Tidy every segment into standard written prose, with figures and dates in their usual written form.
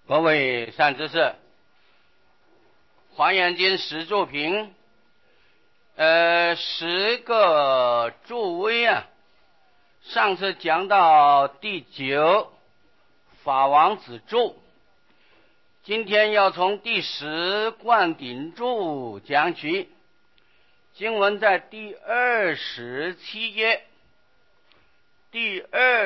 各位善知识，华严经十住品10个助威啊，上次讲到第9法王子住，今天要从第10灌顶住讲起。经文在第27页，第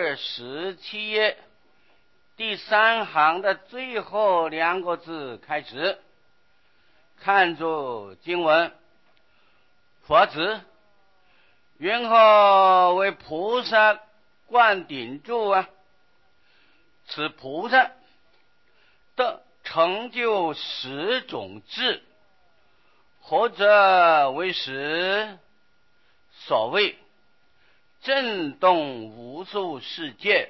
3行的最后2个字开始。看住经文，佛子云何为菩萨灌顶住啊？此菩萨的成就10种智，或者为10，所谓震动无数世界，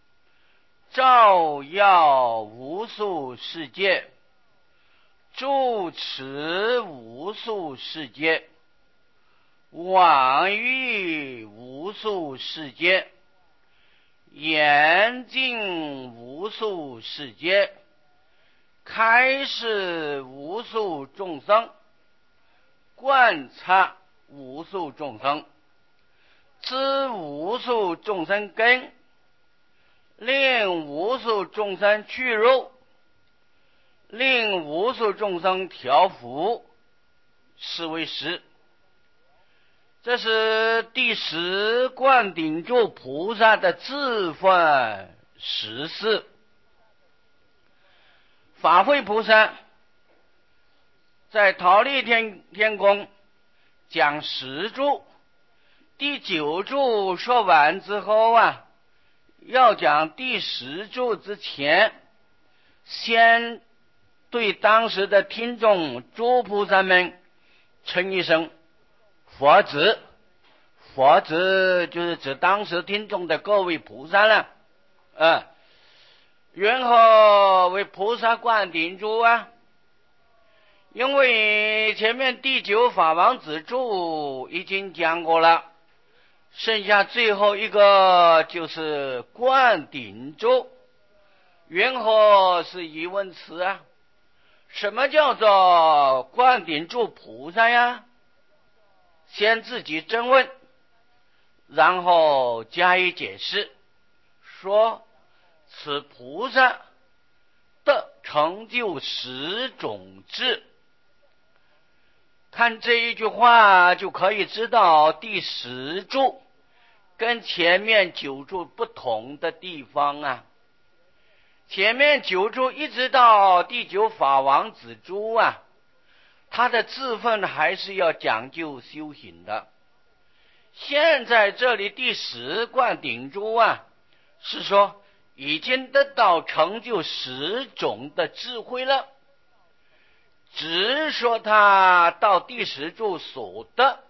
照耀无数世界，住持无数世界，往遇无数世界，严禁无数世界，开示无数众生，观察无数众生，知无数众生根，令无数众生去入，令无数众生调伏，是为10。这是第10灌顶住菩萨的智分14。法会菩萨在忉利天宫讲10住，第9住说完之后啊，要讲第10住之前，先对当时的听众诸菩萨们称一声佛子。佛子就是指当时听众的各位菩萨了。云何为菩萨灌顶住啊？因为前面第9法王子住已经讲过了，剩下最后一个就是灌顶住。云何是疑问词啊？什么叫做灌顶住菩萨呀？先自己真问，然后加以解释，说此菩萨的成就10种智。看这一句话就可以知道第10住跟前面9住不同的地方啊。前面9住一直到第9法王子住啊，他的智分还是要讲究修行的。现在这里第10灌顶住啊，是说已经得到成就10种的智慧了，只说他到第10住所得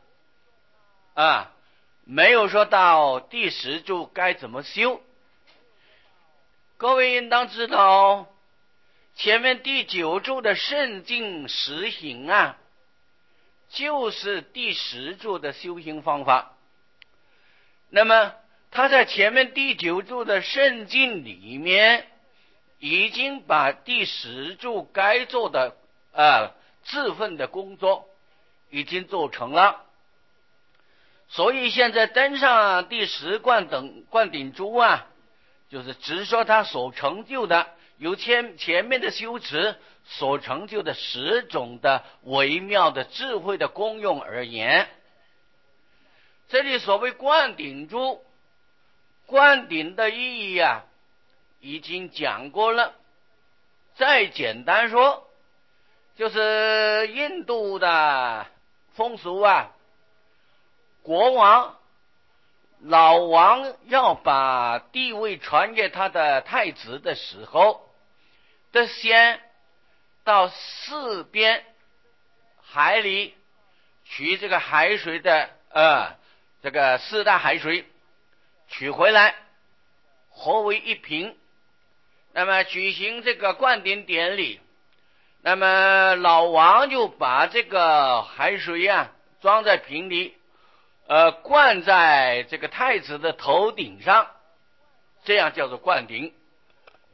没有说到第10住该怎么修。各位应当知道，前面第9住的圣境实行啊，就是第10住的修行方法。那么他在前面第9住的圣境里面，已经把第10住该做的自分的工作已经做成了，所以现在登上第10灌顶住啊，就是只说他所成就的，由前面的修持所成就的10种的微妙的智慧的功用而言。这里所谓灌顶住，灌顶的意义啊已经讲过了。再简单说，就是印度的风俗啊，国王老王要把地位传给他的太子的时候，得先到4边海里取这个海水的这个4大海水取回来，合为一瓶。那么举行这个灌顶典礼，那么老王就把这个海水装在瓶里，灌在这个太子的头顶上，这样叫做灌顶。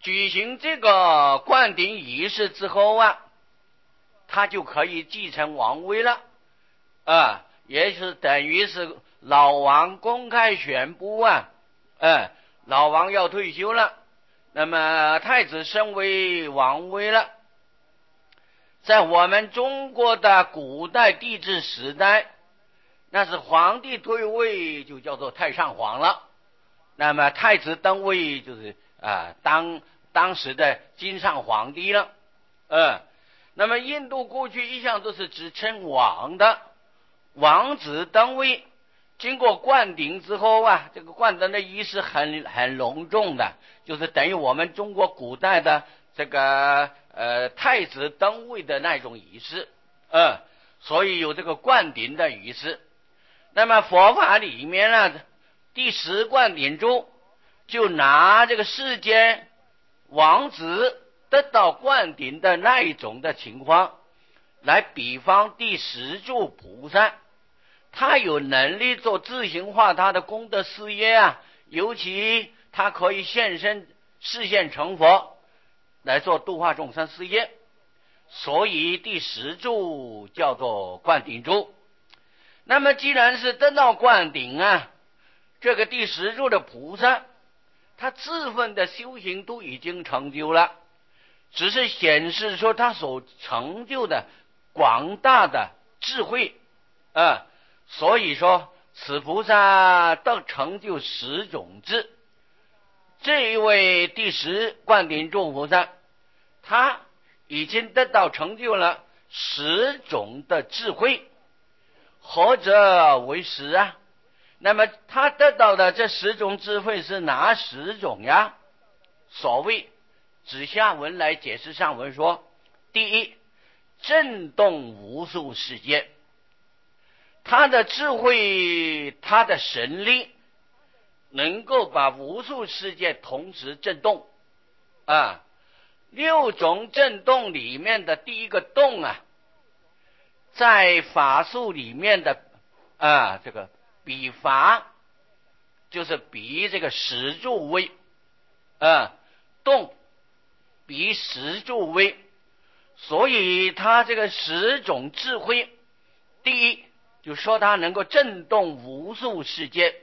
举行这个灌顶仪式之后啊，他就可以继承王位了也是等于是老王公开宣布老王要退休了，那么太子升为王位了。在我们中国的古代帝制时代，那是皇帝退位就叫做太上皇了，那么太子登位就是当时的金上皇帝了。那么印度过去一向都是只称王的，王子登位，经过灌顶之后这个灌顶的仪式很隆重的，就是等于我们中国古代的这个太子登位的那种仪式所以有这个灌顶的仪式。那么佛法里面呢，第10灌顶咒就拿这个世间王子得到灌顶的那一种的情况来比方第10柱菩萨，他有能力做自行化他的功德事业尤其他可以现身示现成佛来做度化众生事业，所以第10柱叫做灌顶柱。那么既然是得到灌顶这个第10柱的菩萨，他自分的修行都已经成就了，只是显示说他所成就的广大的智慧所以说此菩萨得成就10种智。这一位第10灌顶柱菩萨，他已经得到成就了10种的智慧，何者为10那么他得到的这10种智慧是哪10种呀？所谓指下文来解释上文说，第一，震动无数世界，他的智慧，他的神力能够把无数世界同时震动6种震动里面的第一个动在法术里面的这个比法就是比这个10柱位动比10柱位，所以他这个10种智慧，第一就说他能够震动无数世界。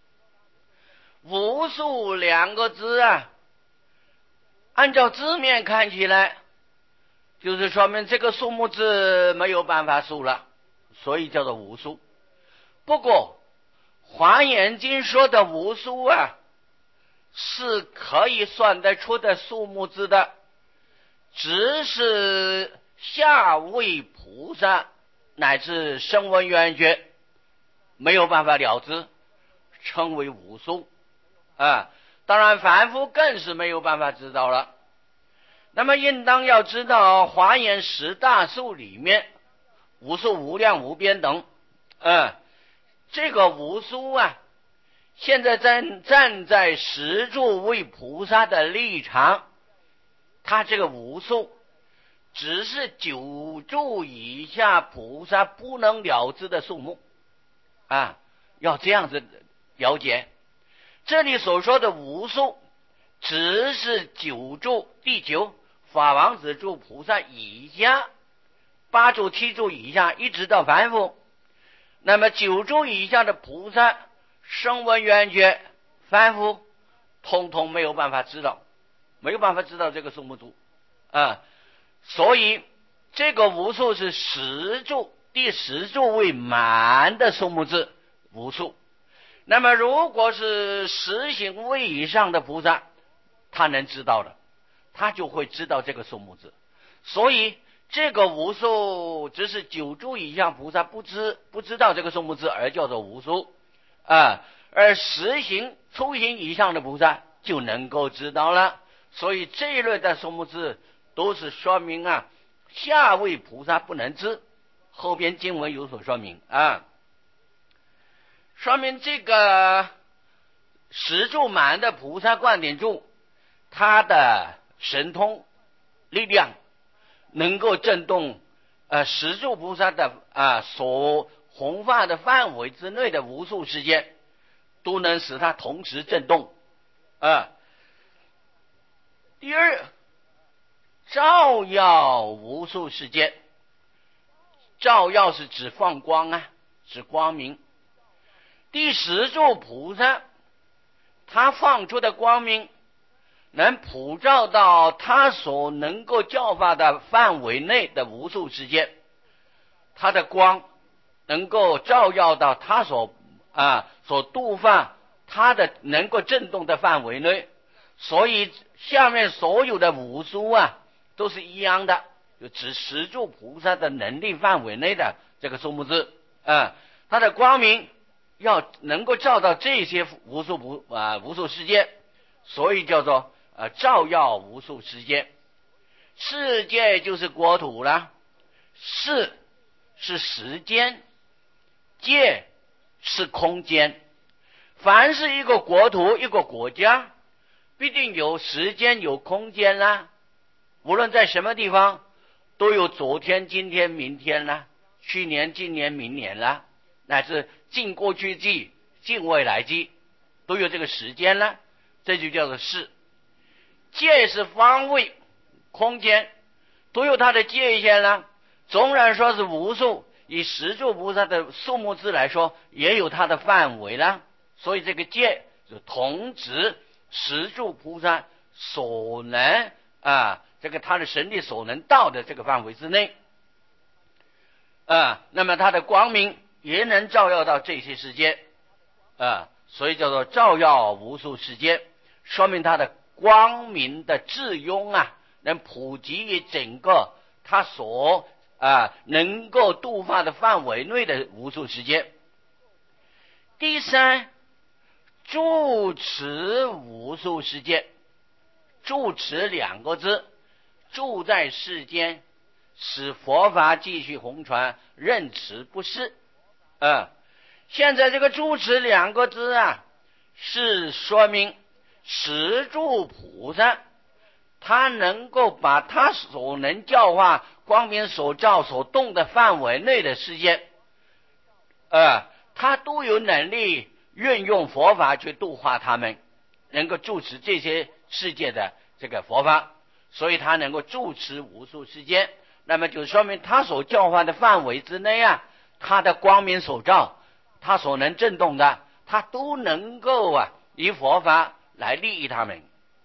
无数2个字按照字面看起来就是说明这个数目字没有办法数了，所以叫做无数。不过华严经说的无数是可以算得出的数目字的，只是下位菩萨乃至声闻缘觉没有办法了知，称为无数当然凡夫更是没有办法知道了。那么应当要知道华严10大数里面无数无量无边等这个无数现在站在10柱位菩萨的立场，他这个无数只是9柱以下菩萨不能了知的数目要这样子了解。这里所说的无数只是9柱第9法王子柱菩萨以下8柱7柱以下一直到凡夫，那么9柱以下的菩萨声闻缘觉凡夫通通没有办法知道，没有办法知道这个数目组所以这个无数是10柱第10柱位满的数目字无数。那么如果是10行位以上的菩萨，他能知道的，他就会知道这个数目字。所以这个无数只是9柱以上菩萨不知道这个数目字而叫做无数而10行初行以上的菩萨就能够知道了。所以这一类的数目字都是说明下位菩萨不能知，后边经文有所说明说明这个10柱满的菩萨灌顶柱，他的神通力量能够震动10柱菩萨的所弘法的范围之内的无数世界，都能使它同时震动第二，照耀无数世界。照耀是指放光啊，指光明。第十柱菩萨他放出的光明能普照到他所能够教化的范围内的无数世界，他的光能够照耀到他所度化他的能够震动的范围内，所以下面所有的无数都是一样的，就指十柱菩萨的能力范围内的这个数目字他的光明要能够照到这些无数世界，所以叫做照耀无数世界。世界就是国土了，世是时间，界是空间。凡是一个国土一个国家，必定有时间有空间啦，无论在什么地方都有昨天今天明天啦，去年今年明年啦，乃至近过去际近未来际，都有这个时间啦，这就叫做世。界是方位空间，都有它的界限啦，纵然说是无数，以十柱菩萨的数目字来说也有它的范围啦，所以这个界就同指十柱菩萨所能这个他的神力所能到的这个范围之内那么他的光明也能照耀到这些世界所以叫做照耀无数世界，说明他的光明的智用能普及于整个他所能够度化的范围内的无数世界。第三，住持无数世界。住持两个字，住在世间，使佛法继续弘传，任持不逝现在这个住持两个字是说明十柱菩萨他能够把他所能教化光明所照所动的范围内的世界他都有能力运用佛法去度化他们，能够住持这些世界的这个佛法，所以他能够住持无数世界，那么就说明他所教化的范围之内他的光明所照，他所能震动的，他都能够以佛法来利益他们。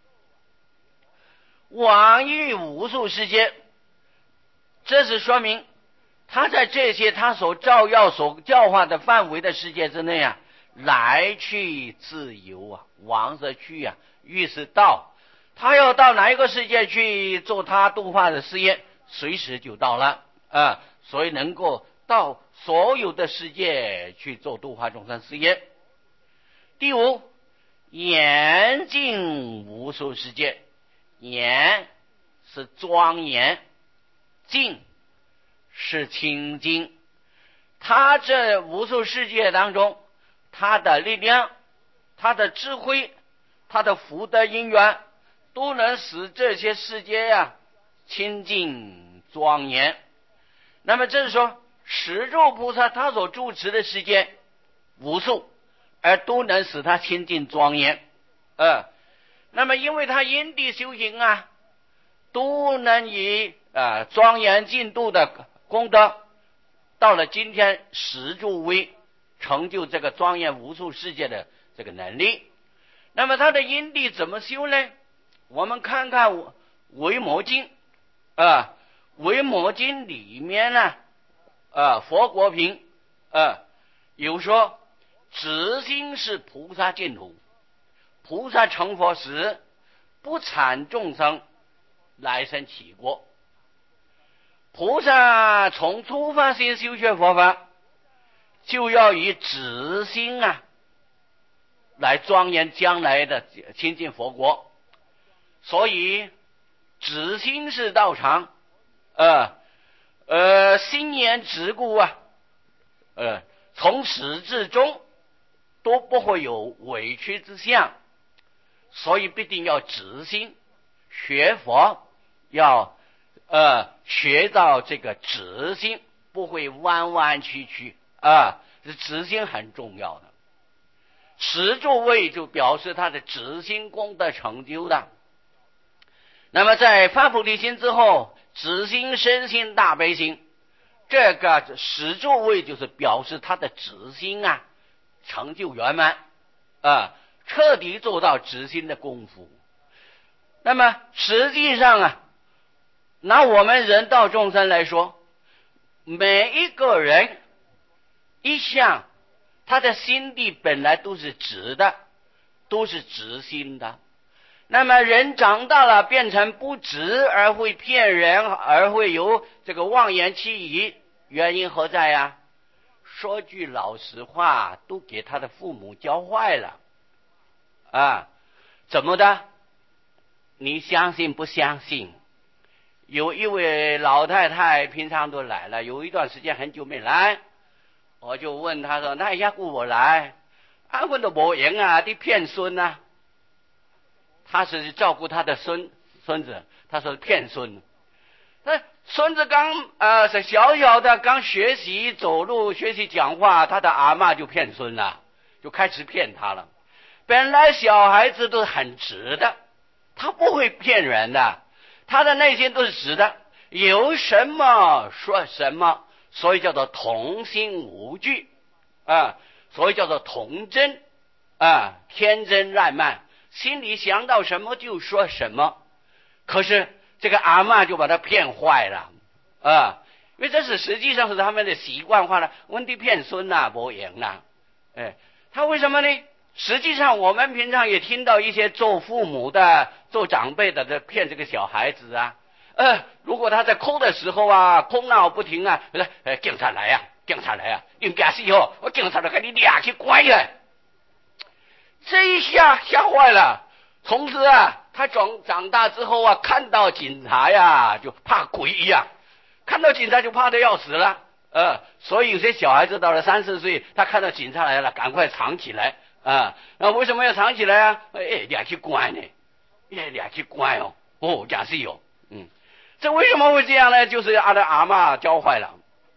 往益无数世界，这是说明他在这些他所照耀所教化的范围的世界之内来去自由往是去欲是到，他要到哪一个世界去做他度化的事业，随时就到了所以能够到所有的世界去做度化众生事业。第五，严净无数世界。严是庄严，净是清净。他这无数世界当中，他的力量，他的智慧，他的福德因缘，都能使这些世界清净庄严。那么这是说十柱菩萨他所住持的世界无数，而都能使他清净庄严那么因为他因地修行都能以庄严净土的功德，到了今天十柱位成就这个庄严无数世界的这个能力。那么他的因地怎么修呢？我们看看维摩经维摩经里面佛国品有说直心是菩萨净土，菩萨成佛时不产众生来生起过。菩萨从初发心修学佛法，就要以直心来庄严将来的亲近佛国，所以直心是道场心言直故从始至终都不会有委屈之相，所以必定要直心学佛，要学到这个直心，不会弯弯曲曲这直心很重要的。十柱位就表示他的直心功德成就的。 那么在发菩提心之后，止心、身心、大悲心，这个始作位就是表示他的止心啊成就圆满彻底做到止心的功夫。那么实际上啊，拿我们人道众生来说，每一个人一向他的心地本来都是直的，都是直心的。那么人长大了变成不直，而会骗人，而会有这个妄言欺疑，原因何在呀？说句老实话，都给他的父母教坏了怎么的？你相信不相信？有一位老太太平常都来了，有一段时间很久没来，我就问她说，那一下顾我来问都没用你骗孙他是照顾他的孙子，他说骗孙。那孙子刚是小小的，刚学习走路，学习讲话，他的阿嬷就骗孙了，就开始骗他了。本来小孩子都是很直的，他不会骗人的，他的内心都是直的，有什么说什么，所以叫做童心无惧所以叫做童真天真烂漫，心里想到什么就说什么。可是这个阿嬷就把他骗坏了因为这是实际上是他们的习惯化了，问题骗孙没赢他为什么呢？实际上我们平常也听到一些做父母的、做长辈的骗这个小孩子如果他在哭的时候哭闹不停警察来警察来应该是我警察来给你俩去关了。这一下吓坏了，从此他长大之后看到警察就怕鬼一样，看到警察就怕得要死了所以有些小孩子到了3-4岁，他看到警察来了赶快藏起来那为什么要藏起来俩去关呢？俩去关假是有这为什么会这样呢？就是他的阿嬷教坏了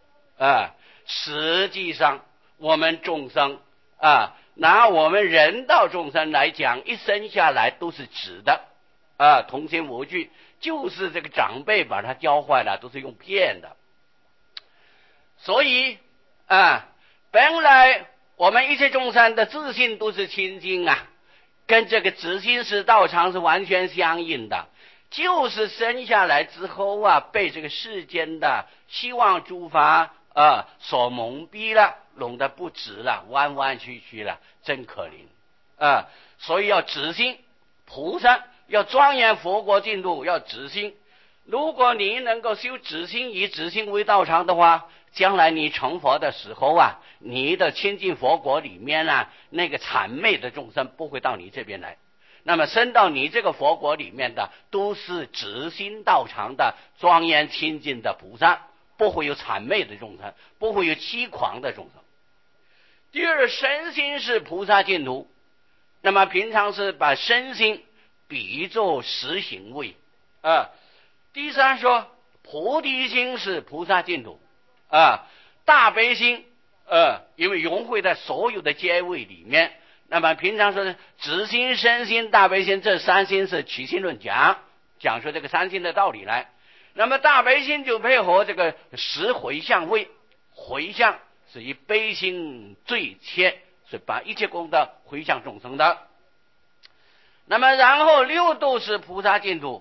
实际上我们众生拿我们人道众生来讲，一生下来都是直的童心无惧，就是这个长辈把他教坏了，都是用骗的。所以本来我们一切众生的自信都是清净跟这个直心识道场是完全相应的，就是生下来之后被这个世间的希望诸法所蒙蔽了，弄得不直了，弯弯曲曲了，真可怜所以要直心，菩萨要庄严佛国净土，要直心。如果你能够修直心，以直心为道场的话，将来你成佛的时候你的亲近佛国里面那个谄媚的众生不会到你这边来，那么升到你这个佛国里面的都是直心道场的庄严亲近的菩萨，不会有谄媚的众生，不会有欺狂的众生。第二，身心是菩萨净土，那么平常是把身心比作实行位第三说菩提心是菩萨净土大悲心因为融汇在所有的阶位里面，那么平常说直心、身心、大悲心，这三心是起心论讲说这个三心的道理来。那么大悲心就配合这个十回向位，回向是以悲心最切，是把一切功德回向众生的。那么然后六度是菩萨净土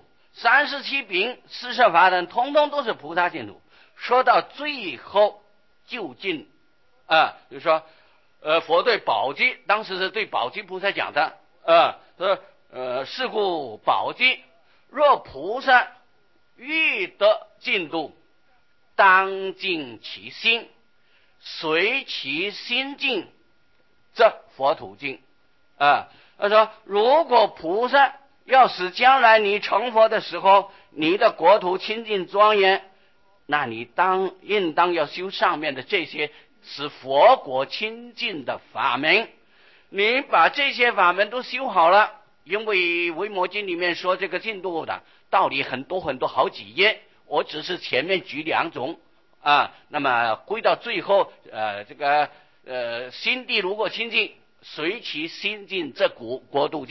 ，37品四摄法等通通都是菩萨净土。说到最后究竟就是说佛对宝积，当时是对宝积菩萨讲的说是故宝积，若菩萨欲得净土，当净其心，随其心净，则佛土净他说如果菩萨要使将来你成佛的时候，你的国土清净庄严，那你应当要修上面的这些使佛国清净的法门。你把这些法门都修好了，因为维摩经里面说这个净土的道理很多很多，好几页，我只是前面举2种那么归到最后这个心地如果清净，随其心净，这国土净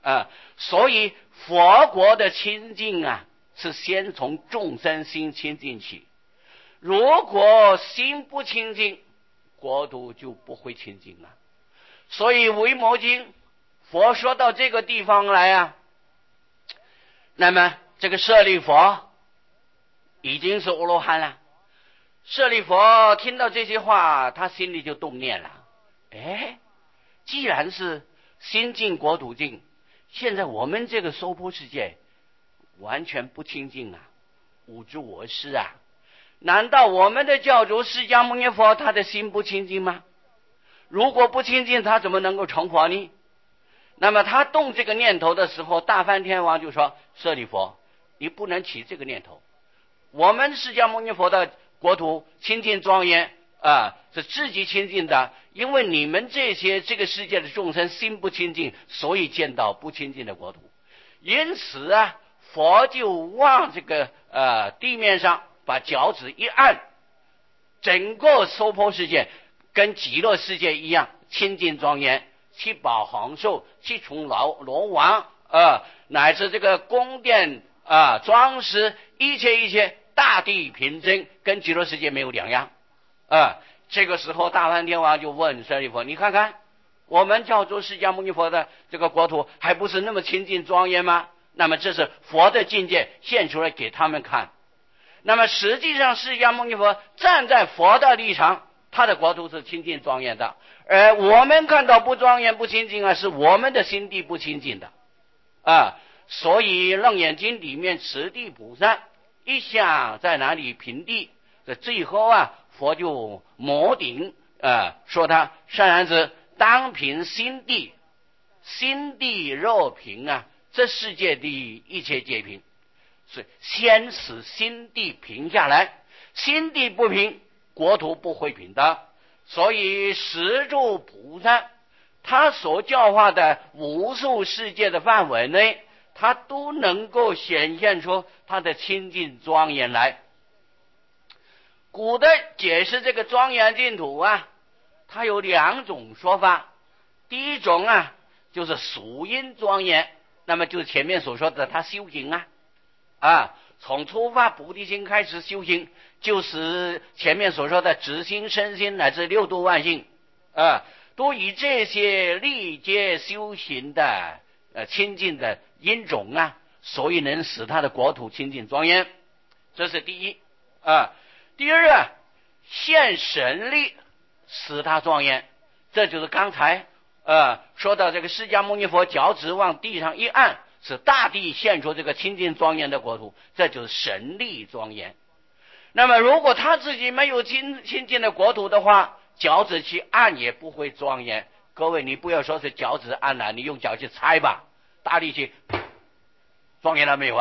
所以佛国的清净啊，是先从众生心清净起。如果心不清净，国土就不会清净了。所以维摩经佛说到这个地方来啊，那么这个舍利佛已经是阿罗汉了。舍利佛听到这些话，他心里就动念了，既然是心净国土净，现在我们这个娑婆世界完全不清净啊，无知我师啊，难道我们的教主释迦牟尼佛他的心不清净吗？如果不清净，他怎么能够成佛呢？那么他动这个念头的时候，大梵天王就说，舍利弗，你不能起这个念头，我们释迦牟尼佛的国土清净庄严是自己清净的，因为你们这个世界的众生心不清净，所以见到不清净的国土。因此啊，佛就往这个地面上把脚趾一按，整个娑婆世界跟极乐世界一样清净庄严，七宝行兽、七重罗王乃至这个宫殿装饰，一切大地平真，跟极乐世界没有两样这个时候大梵天王就问舍利弗，你看看我们叫做释迦牟尼佛的这个国土还不是那么清净庄严吗？那么这是佛的境界现出来给他们看。那么实际上释迦牟尼佛站在佛的立场，他的国土是清净庄严的，而我们看到不庄严不清净是我们的心地不清净的所以楞严经里面持地菩萨一向在哪里平地，这最后佛就摩顶说他善男子，当平心地，心地若平这世界的一切皆平。所以先使心地平下来，心地不平，国土不会平的。所以十住菩萨他所教化的无数世界的范围内，他都能够显现出他的清净庄严来。古代解释这个庄严净土它有两种说法。第一种就是属因庄严，那么就是前面所说的他修行从初发菩提心开始修行，就是前面所说的直心、身心乃至六度万行都以这些历阶修行的清净的因种所以能使他的国土清净庄严。这是第一第二现神力使他庄严，这就是刚才说到这个释迦牟尼佛脚趾往地上一按，使大地现出这个清净庄严的国土，这就是神力庄严。那么如果他自己没有清净的国土的话，脚趾去按也不会庄严。各位你不要说是脚趾按了，你用脚去踩吧，大力气庄严了没有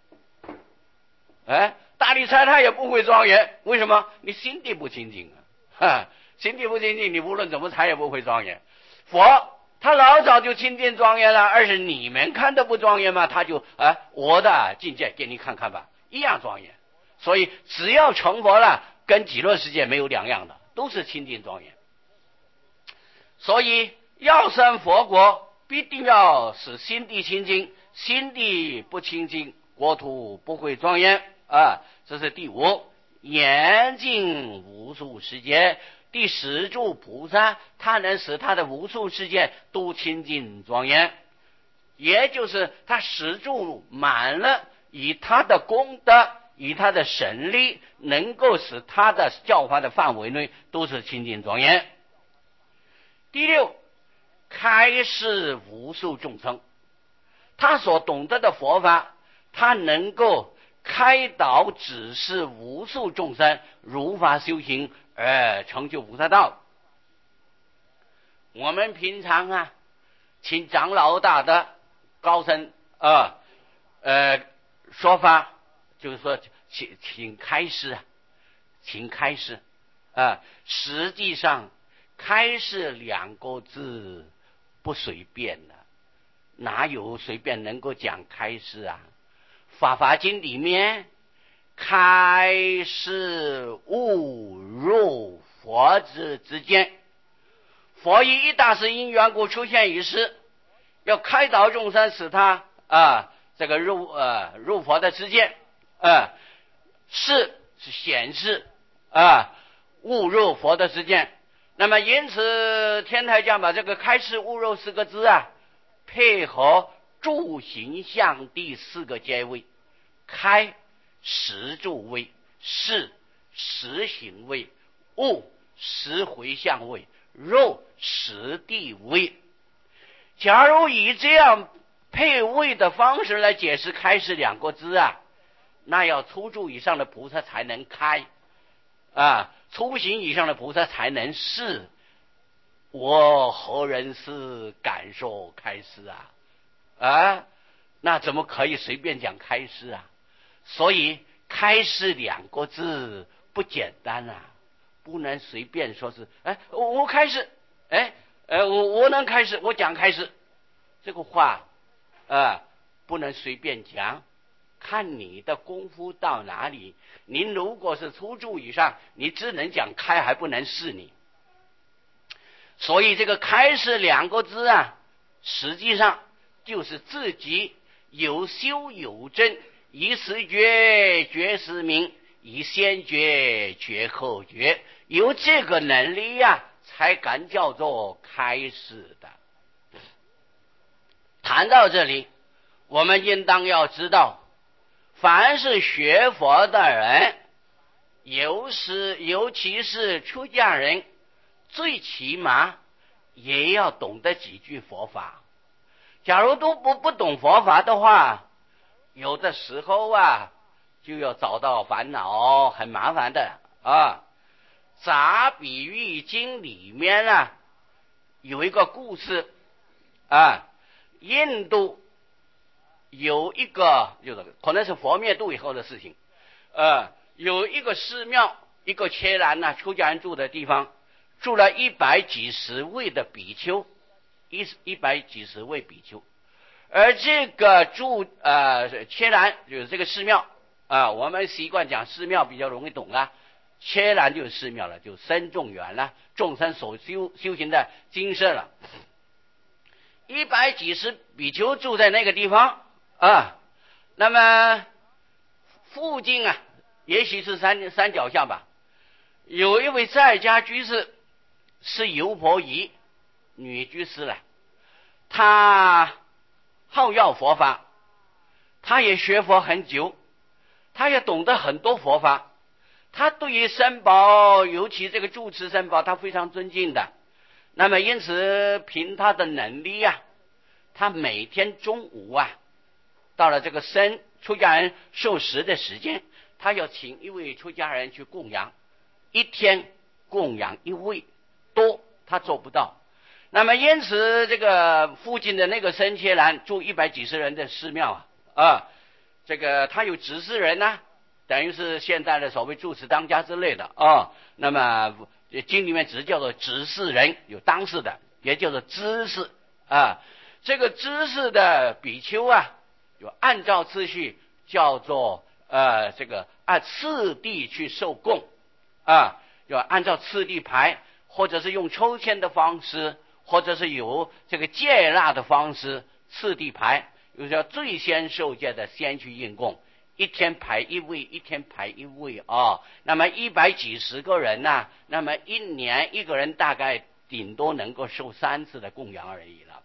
大力踩它也不会庄严。为什么？你心地不清净心地不清净，你无论怎么踩也不会庄严。佛他老早就清净庄严了，而是你们看的不庄严嘛，他就我的境界给你看看吧，一样庄严。所以只要成佛了，跟极乐世界没有两样的，都是清净庄严。所以要生佛国，必定要使心地清净，心地不清净，国土不会庄严这是第五。严净无数世界，第十住菩萨他能使他的无数世界都清净庄严，也就是他十住满了，以他的功德，以他的神力，能够使他的教化的范围内都是清净庄严。第六，开示无数众生，他所懂得的佛法，他能够开导指示无数众生如法修行而成就菩萨道。我们平常请长老大的高僧说法，就是说请开示请开示实际上开示两个字不随便的，哪有随便能够讲开示法华经里面开示悟入佛之间，佛以一大事因缘故出现一时， 要开导众生，使他这个入佛的知见，是显示悟入佛的知见。那么因此天台讲把这个开示悟入四个字配合住行相第四个阶位，开实住位，示实行位，悟实回向位，入实地位。假如以这样配位的方式来解释开示两个字那要初住以上的菩萨才能开初行以上的菩萨才能示。我何人是感受开示那怎么可以随便讲开示所以开示两个字不简单不能随便说是我开示我能开示，我讲开示，这个话不能随便讲，看你的功夫到哪里。您如果是初住以上，你只能讲开，还不能示你。所以这个开示两个字实际上就是自己有修有证，以实觉觉实明，以先觉觉后觉，有这个能力才敢叫做开示的。谈到这里，我们应当要知道，凡是学佛的人，尤其是出家人，最起码也要懂得几句佛法。假如都不懂佛法的话，有的时候就要找到烦恼，很麻烦的杂比喻经里面有一个故事印度有一个就是可能是佛灭度以后的事情有一个寺庙，一个伽蓝出家人住的地方，住了100几十位的比丘，100几十位比丘。而这个伽蓝就是这个寺庙我们习惯讲寺庙比较容易懂伽蓝就是寺庙了，就僧众缘了，众生所修行的精舍了。100几十比丘住在那个地方那么附近也许是山脚下吧，有一位在家居士是游婆夷女居士了，她好要佛法，她也学佛很久，她也懂得很多佛法，她对于僧宝，尤其这个住持僧宝，她非常尊敬的。那么因此凭她的能力她每天中午到了这个出家人受食的时间，她要请一位出家人去供养，一天供养一位，多她做不到。那么因此这个附近的那个僧伽蓝住100几十人的寺庙这个他有执事人等于是现在的所谓住持当家之类的那么经里面只叫做执事人，有当事的，也叫做知事这个知事的比丘就按照次序叫做这个按次第去受供就按照次第排，或者是用抽签的方式，或者是有这个戒纳的方式次第排，就是要最先受戒的先去应供，一天排一位，一天排一位那么100几十个人那么一年一个人大概顶多能够受3次的供养而已了。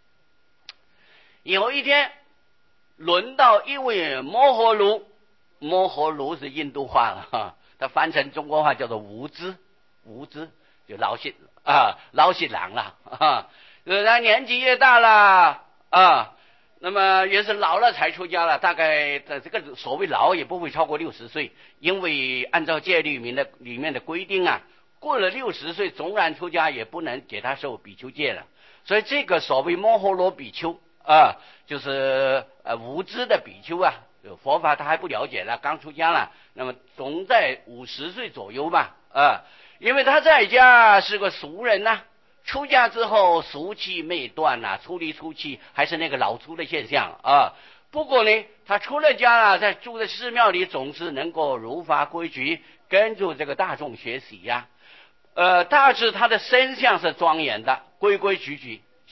有一天轮到一位摩诃卢，摩诃卢是印度话了它翻成中国话叫做无知就老新郎了他年纪越大了那么也是老了才出家了，大概这个所谓老也不会超过60岁，因为按照戒律里面的规定过了60岁纵然出家也不能给他受比丘戒了。所以这个所谓摩诃罗比丘就是无知的比丘佛法他还不了解了，刚出家了，那么总在50岁左右吧因为他在家是个俗人出家之后俗气未断出里出气，还是那个老粗的现象不过呢他出了家在住在寺庙里总是能够如法规矩，跟着这个大众学习大致他的身相是庄严的，规规矩矩，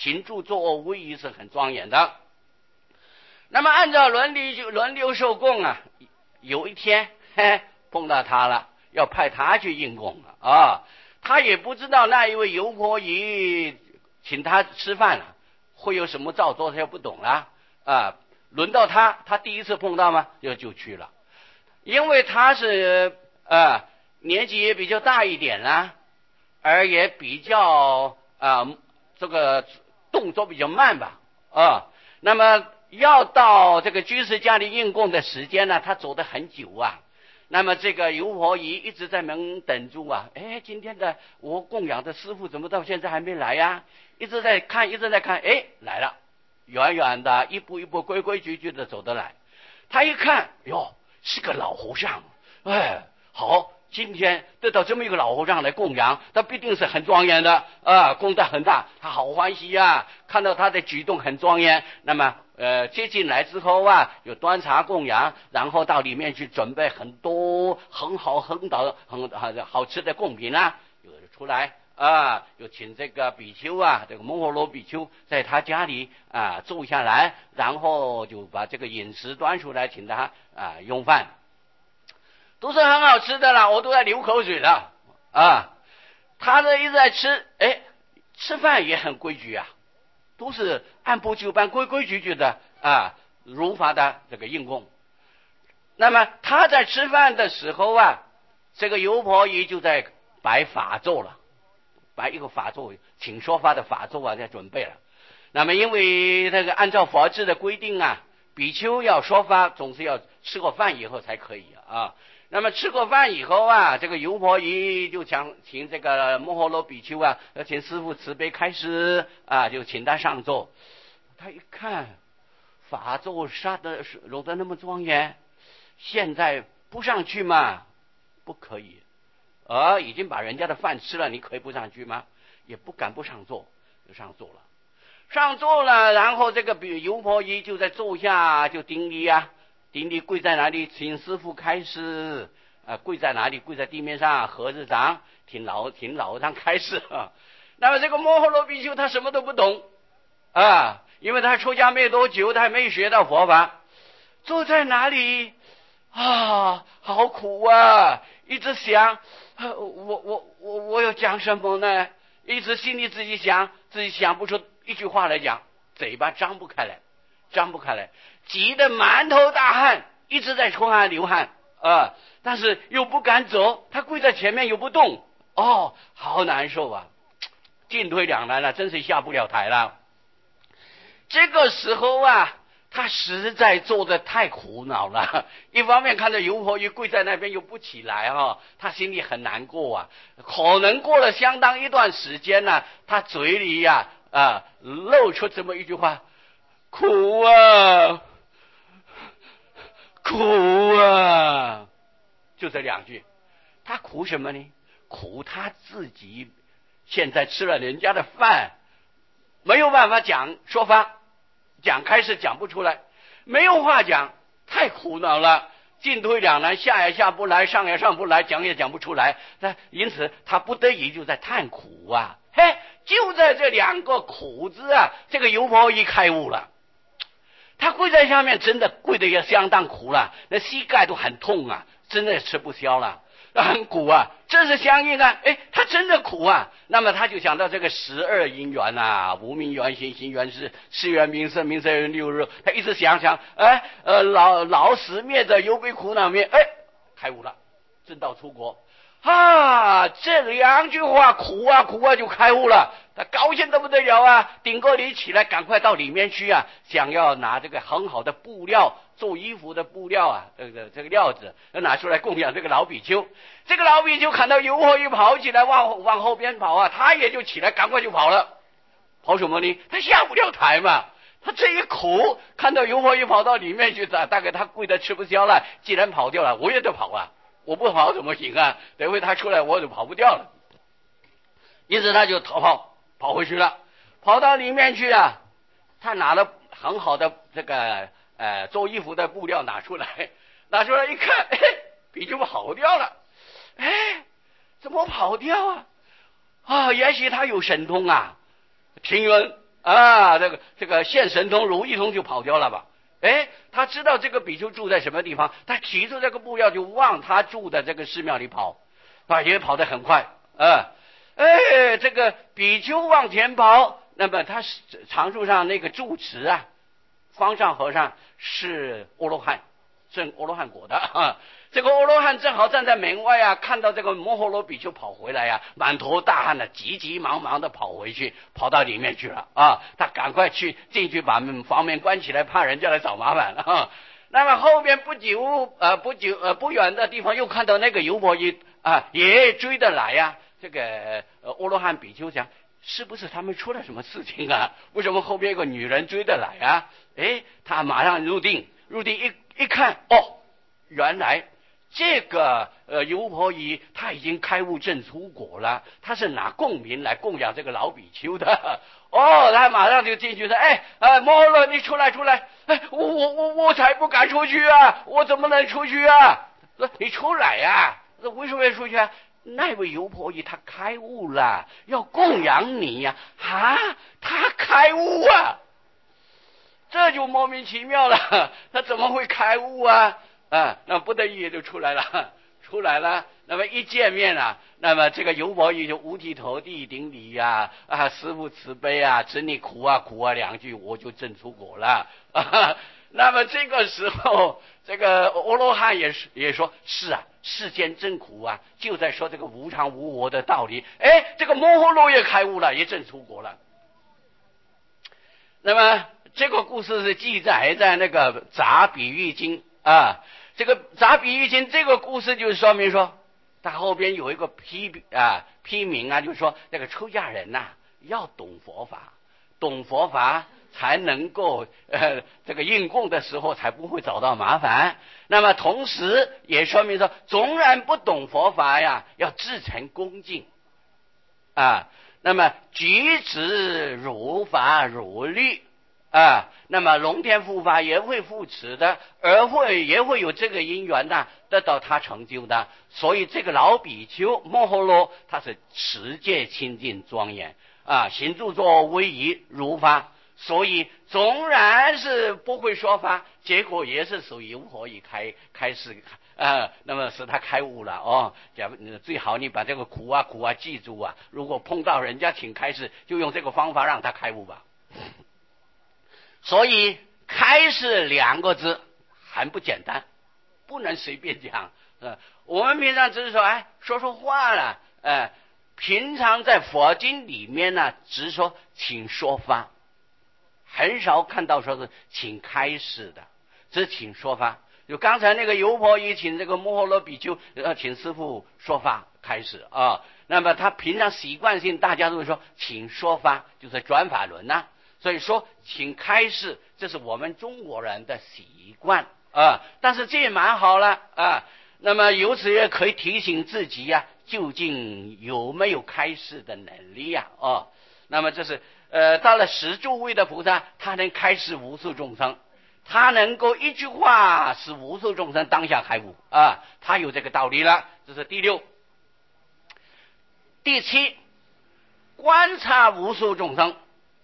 勤住坐卧无疑是很庄严的。那么按照轮流受供啊，有一天碰到他了，要派他去应供了啊。他也不知道那一位尤婆夷请他吃饭了，会有什么造作，他又不懂了啊。轮到他第一次碰到吗？就去了，因为他是年纪也比较大一点啦，而也比较这个动作比较慢吧啊。那么要到这个居士家里应供的时间呢，他走得很久啊。那么这个尤婆夷一直在门等住啊，今天的我供养的师父怎么到现在还没来呀？一直在看，来了，远远的一步一步规规矩矩的走得来。他一看，哟，是个老和尚，好，今天得到这么一个老和尚来供养，他必定是很庄严的功德很大，他好欢喜啊，看到他的举动很庄严。那么接进来之后啊，有端茶供养，然后到里面去准备很多很好吃的贡品啊，有出来有请这个比丘啊，这个摩诃罗比丘在他家里坐下来，然后就把这个饮食端出来，请他用饭，都是很好吃的啦，我都在流口水了他这一直在吃，吃饭也很规矩啊，都是按部就班，规规矩矩的如法的这个应供。那么他在吃饭的时候啊，这个尤婆夷就在摆法座了，摆一个法座，请说法的法座在准备了。那么因为这个按照佛制的规定啊，比丘要说法总是要吃过饭以后才可以那么吃过饭以后啊，这个尤婆夷就请这个摩诃罗比丘要请师父慈悲开示就请他上座。他一看法座揉得那么庄严，现在不上去吗？不可以已经把人家的饭吃了，你可以不上去吗？也不敢不上座，就上座了。然后这个尤婆夷就在座下就顶礼跪在哪里？请师父开示跪在哪里？跪在地面上合着掌，听老和尚开示那么这个摩诃罗比丘他什么都不懂因为他出家没多久，他还没学到佛法，坐在哪里好苦一直想我要讲什么呢？一直心里自己想不出一句话来讲，嘴巴张不开来，急得满头大汗，一直在出汗流汗但是又不敢走，他跪在前面又不动好难受进退两难了，真是下不了台了。这个时候他实在做得太苦恼了，一方面看着尤婆夷跪在那边又不起来他心里很难过可能过了相当一段时间他嘴里露出这么一句话，苦就这两句。他苦什么呢？苦他自己现在吃了人家的饭，没有办法说法讲开始讲不出来，没有话讲，太苦恼了，进退两难，下也下不来，上也上不来，讲也讲不出来。因此他不得已就在叹苦就在这两个苦字这个尤婆夷开悟了。他跪在下面真的跪得也相当苦了，那膝盖都很痛真的吃不消了，很苦这是相应他真的苦那么他就想到这个12因缘无明缘行，行缘事，事缘名色，名色缘六入，他一直想老死灭者犹悲苦恼灭开悟了，正道出国这两句话苦就开悟了，他高兴得不得了顶个礼起来，赶快到里面去想要拿这个很好的布料做衣服的布料这个料子拿出来供养这个老比丘。这个老比丘看到尤婆夷跑起来往后边跑他也就起来赶快就跑了。跑什么呢？他下不了台嘛，他这一苦，看到尤婆夷跑到里面去，大概他跪得吃不消了，既然跑掉了，我也得跑我不跑怎么行等会他出来我就跑不掉了。因此他就跑回去了，跑到里面去他拿了很好的这个做衣服的布料拿出来一看比丘跑掉了。怎么跑掉也许他有神通听闻啊，这个现神通如意通就跑掉了吧？哎，他知道这个比丘住在什么地方，他提出这个布料就往他住的这个寺庙里跑，啊，也跑得很快啊。哎，这个比丘往前跑，那么他长树上那个住持啊，方丈和尚是阿罗汉，证阿罗汉果的啊。这个阿罗汉正好站在门外啊，看到这个摩诃罗比丘跑回来呀，满头大汗的，急急忙忙的跑回去，跑到里面去了啊。他赶快去进去把房门关起来，怕人家来找麻烦啊。那么后边不远的地方又看到那个油婆姨啊，也追得来呀。这个阿罗汉比丘讲，是不是他们出了什么事情啊？为什么后边有个女人追得来啊？哎，他马上入定一看，哦，原来这个油婆姨她已经开悟证出果了，她是拿贡品来供养这个老比丘的。哦，他马上就进去说：“哎，摩诃罗，你出来！哎，我才不敢出去啊！我怎么能出去啊？你出来呀！为什么要出去啊？那位油婆姨她开悟了，要供养你呀！啊，她开悟啊！这就莫名其妙了，她怎么会开悟啊？啊，那不得已也就出来了。那么一见面啊，那么这个油婆姨就五体投地顶礼呀，师父慈悲啊，指你苦啊两句，我就证出果了。那么这个时候，这个阿罗汉也说是啊，世间真苦啊，就在说这个无常无我的道理。哎，这个摩诃罗也开悟了，也证出果了。那么这个故事是记载在那个杂比喻经啊。这个杂比喻经这个故事就是说明说，他后边有一个批明啊，就是说那个出家人呐，要懂佛法才能够这个应供的时候才不会找到麻烦。那么同时也说明说，纵然不懂佛法呀，要自诚恭敬啊。那么举止如法如律啊，那么龙天护法也会护持的，也会有这个因缘的，得到他成就的。所以这个老比丘摩诃罗，他是持戒清净庄严啊，行住坐威仪如法。所以纵然是不会说法，结果也是属于油婆姨开始那么使他开悟了哦。最好你把这个苦啊记住啊，如果碰到人家请开示，就用这个方法让他开悟吧。所以开示两个字很不简单，不能随便讲。我们平常只是说说话了，平常在佛经里面呢，只是说请说法，很少看到说是请开示的，只请说法。就刚才那个油婆姨请这个摩诃罗比丘请师父说法开始啊。那么他平常习惯性大家都会说请说法，就是转法轮啊。所以说请开示，这是我们中国人的习惯啊。但是这也蛮好了啊。那么由此也可以提醒自己呀，究竟有没有开示的能力呀？那么这是到了十住位的菩萨，他能开示无数众生，他能够一句话使无数众生当下开悟啊，他有这个道理了。这是第六。第七，观察无数众生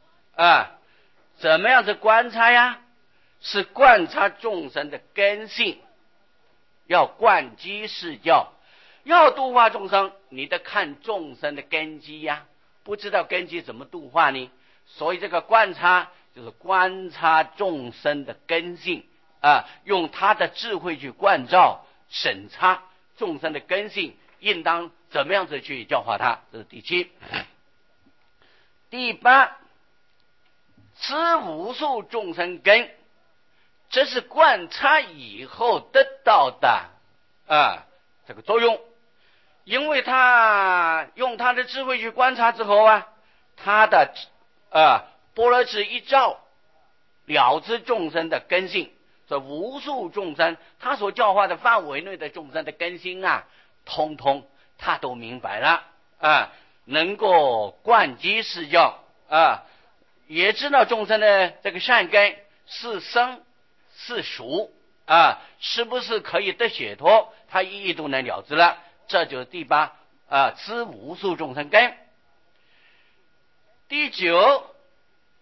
怎么样子观察呀？是观察众生的根性，要观机示教，要度化众生，你得看众生的根基呀。不知道根基怎么度化呢？所以这个观察就是观察众生的根性用他的智慧去关照审查众生的根性，应当怎么样子去教化他。这是第七。第八，知无数众生根，这是观察以后得到的这个作用。因为他用他的智慧去观察之后他的般若智一照，了知众生的根性。所以无数众生，他所教化的范围内的众生的根性通通他都明白了能够观机示教也知道众生的这个善根是生是熟是不是可以得解脱，他一一都能了知了。这就是第八知无数众生根。第九，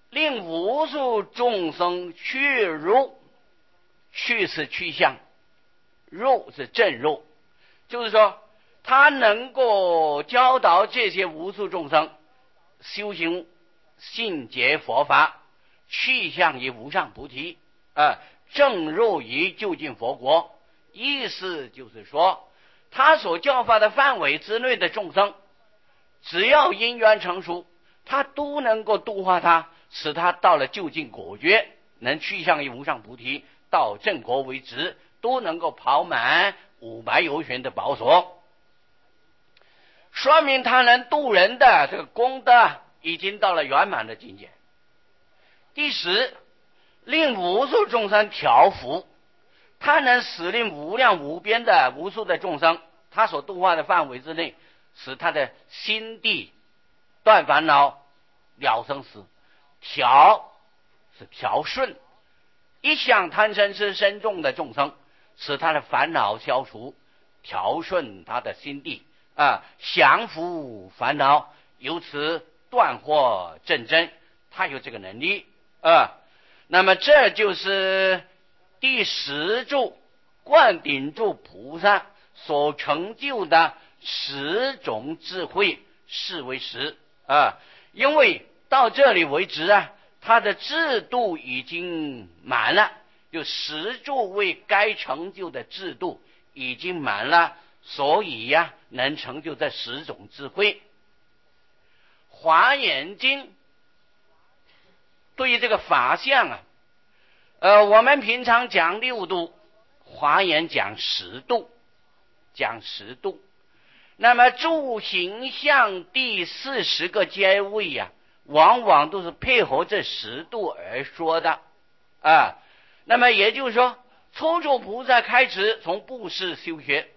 令无数众生去入，去是去向，入是正入，就是说他能够教导这些无数众生修行信解佛法，去向于无上菩提，正入于究竟佛国。意思就是说，他所教化的范围之内的众生，只要因缘成熟，他都能够度化他，使他到了究竟果觉，能去向于无上菩提，到正果为止，都能够跑满500由旬的宝所，说明他能度人的这个功德已经到了圆满的境界。第10，令无数众生调伏，他能使令无量无边的无数的众生，他所度化的范围之内，使他的心地断烦恼，了生死。调是调顺，一向贪嗔痴深重的众生，使他的烦恼消除，调顺他的心地，降伏烦恼，由此断惑正真，他有这个能力。那么这就是第10柱灌顶柱菩萨所成就的10种智慧，是为10。因为到这里为止他的制度已经满了，就10柱为该成就的制度已经满了，所以能成就这10种智慧。华严经对于这个法相我们平常讲6度，华严讲10度，那么诸行相第40个阶位往往都是配合这10度而说的。那么也就是说，初住菩萨开始从布施修学，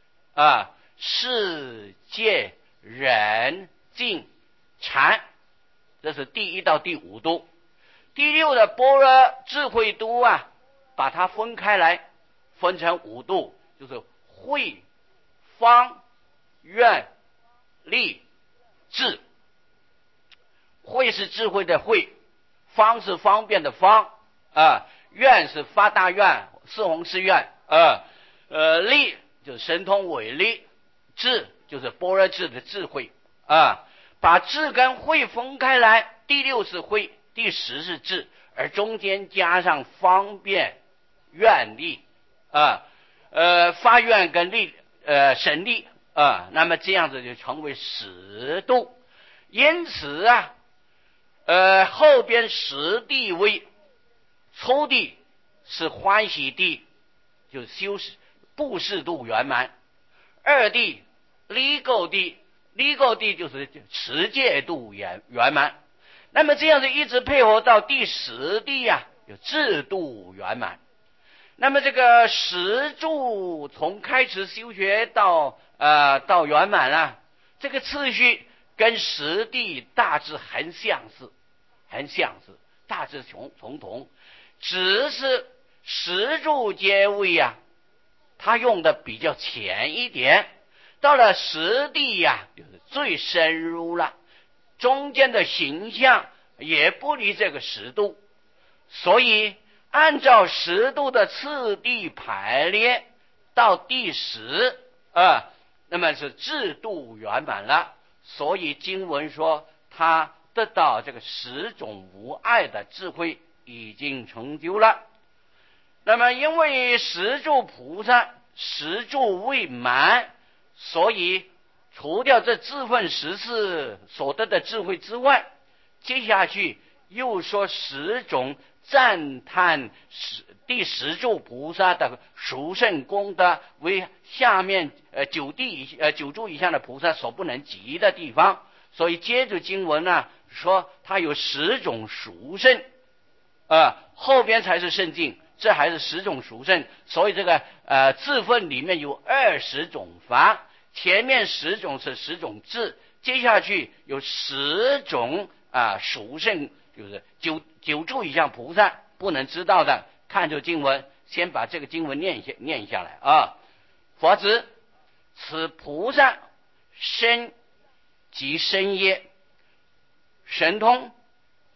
世界忍净禅，这是第1到第5度。第6的般若智慧度把它分开来，分成5度，就是慧、方、愿、力、智。慧是智慧的慧，方是方便的方，愿是发大愿，四弘誓愿，力就是神通伟力，智就是般若智的智慧，把智跟慧分开来。第6是慧，第10是智，而中间加上方便、愿力，发愿跟力，神力，那么这样子就成为10度。因此后边10地位，初地是欢喜地，就是修饰布施度圆满；二地离垢地，离垢地就是持戒度圆满。那么这样子一直配合到第10地有智度圆满。那么这个10柱从开始修学到圆满了，这个次序跟10地大致很相似，大致重同，只是10柱阶位它用的比较浅一点，到了10地就是最深入了，中间的形象也不离这个10度，所以按照10度的次第排列，到第10那么是智度圆满了，所以经文说他得到这个10种无碍的智慧已经成就了。那么因为10柱菩萨10柱未满，所以除掉这自分14所得的智慧之外，接下去又说10种赞叹第10柱菩萨的殊胜功德为下面9柱以下的菩萨所不能及的地方，所以接着经文说它有10种殊胜，后边才是圣境，这还是10种殊胜，所以这个自分里面有20种法，前面10种是10种智，接下去有10种殊胜，就是九柱以上菩萨不能知道的，看着经文，先把这个经文念下来佛子，此菩萨身即身业，神通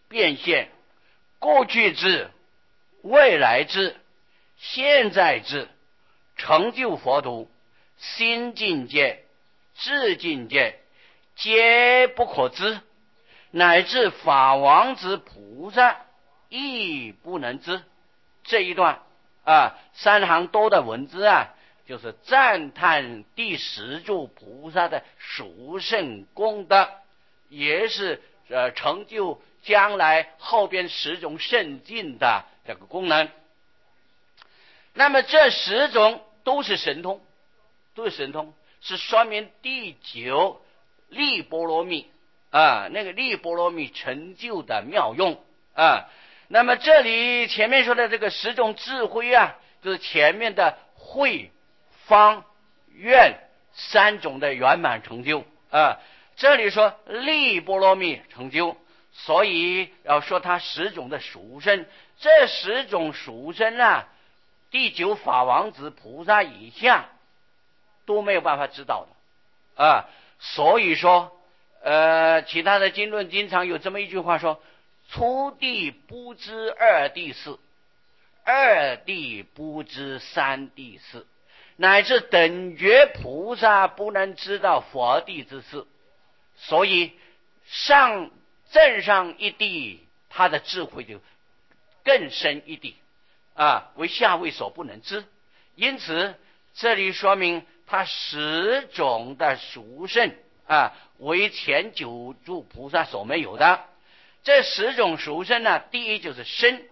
变现过去之、未来之、现在之，成就佛土、新境界、智境界，皆不可知，乃至法王子菩萨亦不能知。这一段3行多的文字就是赞叹第十住菩萨的殊胜功德，也是成就将来后边10种圣境的这个功能。那么这10种都是神通，是说明第9利波罗蜜那个利波罗蜜成就的妙用那么这里前面说的这个10种智慧就是前面的慧、方、愿3种的圆满成就这里说利波罗蜜成就，所以要说它10种的殊胜。这10种殊胜第9法王子菩萨以下都没有办法知道的所以说其他的经论经常有这么一句话说：初地不知二地事，二地不知三地事，乃至等觉菩萨不能知道佛地之事。所以正上一地，他的智慧就更深一地为下位所不能知。因此这里说明他10种的殊胜为前9住菩萨所没有的。这10种殊胜第一就是身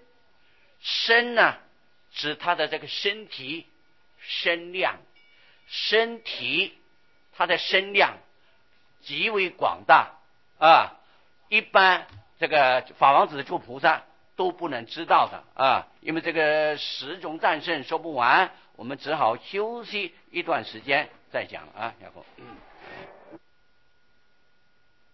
指他的这个身体身量，身体他的身量极为广大一般这个法王子住菩萨都不能知道的因为这个10种战胜说不完，我们只好休息一段时间再讲然后